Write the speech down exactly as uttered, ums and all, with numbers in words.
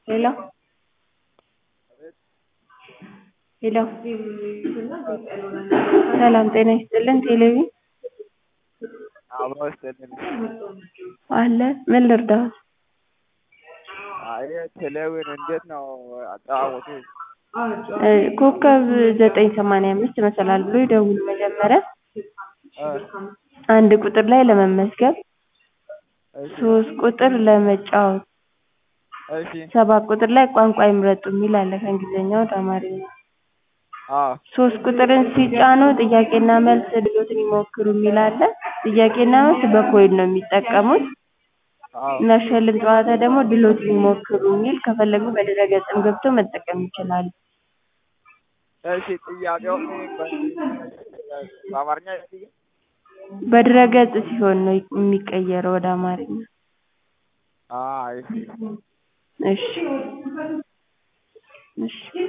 ሄሎ ሄሎ ሰላም ጤና ይስጥልን ቴሌቪዥን አብሮ ይስጥልን። አለ ምን ልርዳዎት? አይ ቴሌቪዥን እንዴት ነው አጨዋወቱ? ኮከብ ዘጠኝ ሰማንያ አምስት መሰላል ብሎ ይደውሉ መጀመሪያ እ አንድ ቁጥር ላይ ለመመዝገብ እሺ ሶስት ቁጥር ለመጫወት እሺ ሰባት ቁጥር ላይ ቋንቋ ይምረጡ የሚል አለ ከእንግሊዝኛ ወደ አማርኛ አዎ ሶስት ቁጥርን ሲጫኑ ጥያቄና መልስ እድሎትን ይሞክሩ የሚል አለ ጥያቄና መልስ በኮይን ነው የሚጠቀሙት አዎ የሚያሸልም ጨዋታ ደግሞ እድሎትን ይሞክሩ የሚል ከፈለጉ በድረ-ገጽም ገብተው መጠቀም ይችላሉ። እሺ ጥያቄውን በአማርኛ ይጠይቅ? በድረ-ገጽ ሲሆን ነው የሚቀየረው ወደ አማርኛ። አይ እሺ እሺ እሺ